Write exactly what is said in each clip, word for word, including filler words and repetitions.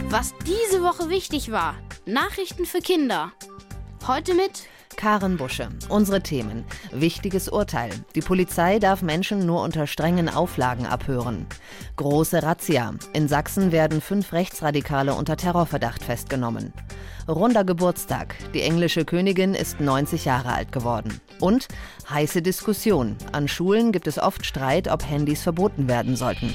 Was diese Woche wichtig war. Nachrichten für Kinder. Heute mit Karen Busche. Unsere Themen. Wichtiges Urteil. Die Polizei darf Menschen nur unter strengen Auflagen abhören. Große Razzia. In Sachsen werden fünf Rechtsradikale unter Terrorverdacht festgenommen. Runder Geburtstag. Die englische Königin ist neunzig Jahre alt geworden. Und heiße Diskussion. An Schulen gibt es oft Streit, ob Handys verboten werden sollten.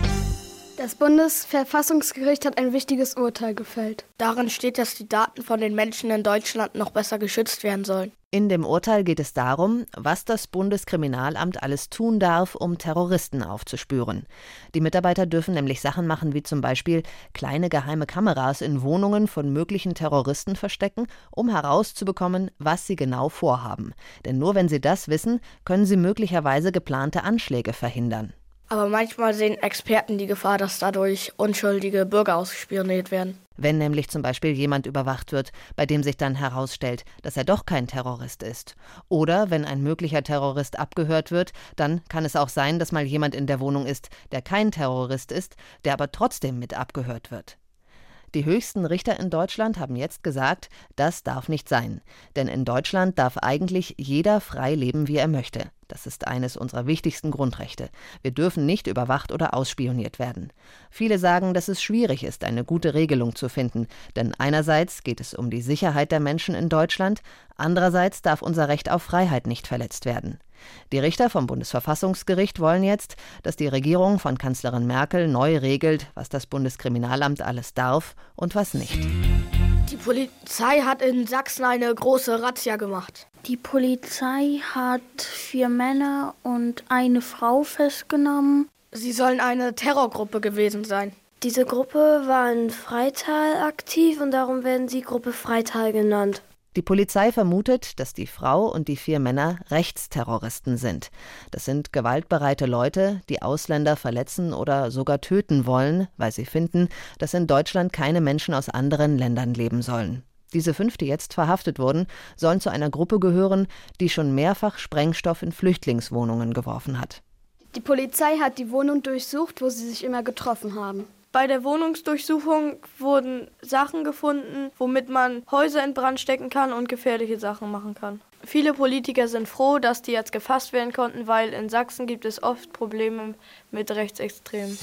Das Bundesverfassungsgericht hat ein wichtiges Urteil gefällt. Darin steht, dass die Daten von den Menschen in Deutschland noch besser geschützt werden sollen. In dem Urteil geht es darum, was das Bundeskriminalamt alles tun darf, um Terroristen aufzuspüren. Die Mitarbeiter dürfen nämlich Sachen machen, wie zum Beispiel kleine geheime Kameras in Wohnungen von möglichen Terroristen verstecken, um herauszubekommen, was sie genau vorhaben. Denn nur wenn sie das wissen, können sie möglicherweise geplante Anschläge verhindern. Aber manchmal sehen Experten die Gefahr, dass dadurch unschuldige Bürger ausspioniert werden. Wenn nämlich zum Beispiel jemand überwacht wird, bei dem sich dann herausstellt, dass er doch kein Terrorist ist. Oder wenn ein möglicher Terrorist abgehört wird, dann kann es auch sein, dass mal jemand in der Wohnung ist, der kein Terrorist ist, der aber trotzdem mit abgehört wird. Die höchsten Richter in Deutschland haben jetzt gesagt, das darf nicht sein. Denn in Deutschland darf eigentlich jeder frei leben, wie er möchte. Das ist eines unserer wichtigsten Grundrechte. Wir dürfen nicht überwacht oder ausspioniert werden. Viele sagen, dass es schwierig ist, eine gute Regelung zu finden. Denn einerseits geht es um die Sicherheit der Menschen in Deutschland, andererseits darf unser Recht auf Freiheit nicht verletzt werden. Die Richter vom Bundesverfassungsgericht wollen jetzt, dass die Regierung von Kanzlerin Merkel neu regelt, was das Bundeskriminalamt alles darf und was nicht. Die Polizei hat in Sachsen eine große Razzia gemacht. Die Polizei hat vier Männer und eine Frau festgenommen. Sie sollen eine Terrorgruppe gewesen sein. Diese Gruppe war in Freital aktiv und darum werden sie Gruppe Freital genannt. Die Polizei vermutet, dass die Frau und die vier Männer Rechtsterroristen sind. Das sind gewaltbereite Leute, die Ausländer verletzen oder sogar töten wollen, weil sie finden, dass in Deutschland keine Menschen aus anderen Ländern leben sollen. Diese fünf, die jetzt verhaftet wurden, sollen zu einer Gruppe gehören, die schon mehrfach Sprengstoff in Flüchtlingswohnungen geworfen hat. Die Polizei hat die Wohnung durchsucht, wo sie sich immer getroffen haben. Bei der Wohnungsdurchsuchung wurden Sachen gefunden, womit man Häuser in Brand stecken kann und gefährliche Sachen machen kann. Viele Politiker sind froh, dass die jetzt gefasst werden konnten, weil in Sachsen gibt es oft Probleme mit Rechtsextremen.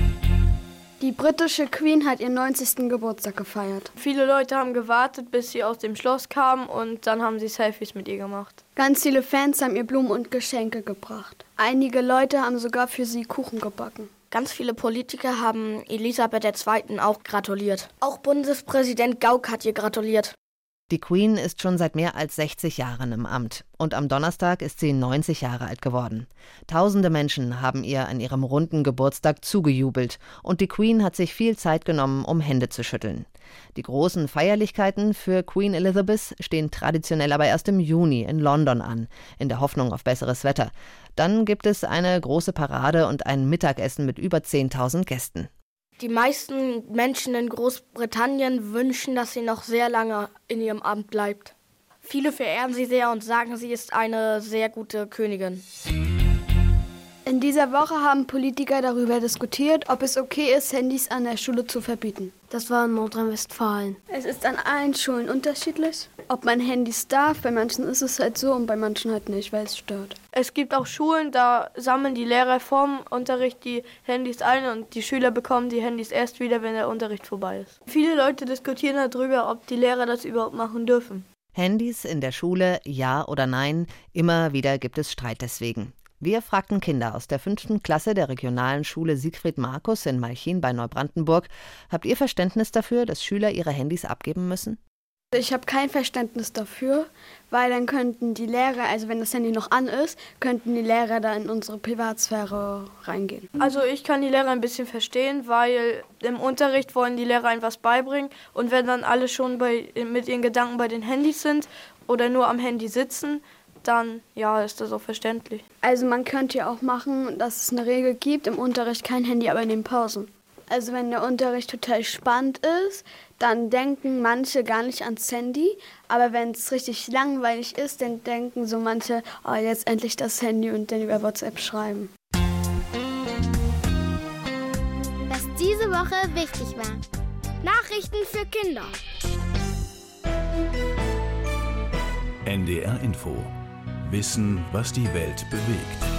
Die britische Queen hat ihren neunzigsten Geburtstag gefeiert. Viele Leute haben gewartet, bis sie aus dem Schloss kamen und dann haben sie Selfies mit ihr gemacht. Ganz viele Fans haben ihr Blumen und Geschenke gebracht. Einige Leute haben sogar für sie Kuchen gebacken. Ganz viele Politiker haben Elisabeth der Zweiten auch gratuliert. Auch Bundespräsident Gauck hat ihr gratuliert. Die Queen ist schon seit mehr als sechzig Jahren im Amt. Und am Donnerstag ist sie neunzig Jahre alt geworden. Tausende Menschen haben ihr an ihrem runden Geburtstag zugejubelt. Und die Queen hat sich viel Zeit genommen, um Hände zu schütteln. Die großen Feierlichkeiten für Queen Elizabeth stehen traditionell aber erst im Juni in London an, in der Hoffnung auf besseres Wetter. Dann gibt es eine große Parade und ein Mittagessen mit über zehntausend Gästen. Die meisten Menschen in Großbritannien wünschen, dass sie noch sehr lange in ihrem Amt bleibt. Viele verehren sie sehr und sagen, sie ist eine sehr gute Königin. In dieser Woche haben Politiker darüber diskutiert, ob es okay ist, Handys an der Schule zu verbieten. Das war in Nordrhein-Westfalen. Es ist an allen Schulen unterschiedlich, ob man Handys darf. Bei manchen ist es halt so und bei manchen halt nicht, weil es stört. Es gibt auch Schulen, da sammeln die Lehrer vorm Unterricht die Handys ein und die Schüler bekommen die Handys erst wieder, wenn der Unterricht vorbei ist. Viele Leute diskutieren darüber, ob die Lehrer das überhaupt machen dürfen. Handys in der Schule, ja oder nein, immer wieder gibt es Streit deswegen. Wir fragten Kinder aus der fünften Klasse der regionalen Schule Siegfried Markus in Malchin bei Neubrandenburg. Habt ihr Verständnis dafür, dass Schüler ihre Handys abgeben müssen? Ich habe kein Verständnis dafür, weil dann könnten die Lehrer, also wenn das Handy noch an ist, könnten die Lehrer da in unsere Privatsphäre reingehen. Also ich kann die Lehrer ein bisschen verstehen, weil im Unterricht wollen die Lehrer etwas beibringen und wenn dann alle schon bei, mit ihren Gedanken bei den Handys sind oder nur am Handy sitzen, dann ja, ist das auch verständlich. Also man könnte ja auch machen, dass es eine Regel gibt, im Unterricht kein Handy, aber in den Pausen. Also wenn der Unterricht total spannend ist, dann denken manche gar nicht ans Handy. Aber wenn es richtig langweilig ist, dann denken so manche, oh, jetzt endlich das Handy und dann über WhatsApp schreiben. Was diese Woche wichtig war. Nachrichten für Kinder. N D R Info. Wissen, was die Welt bewegt.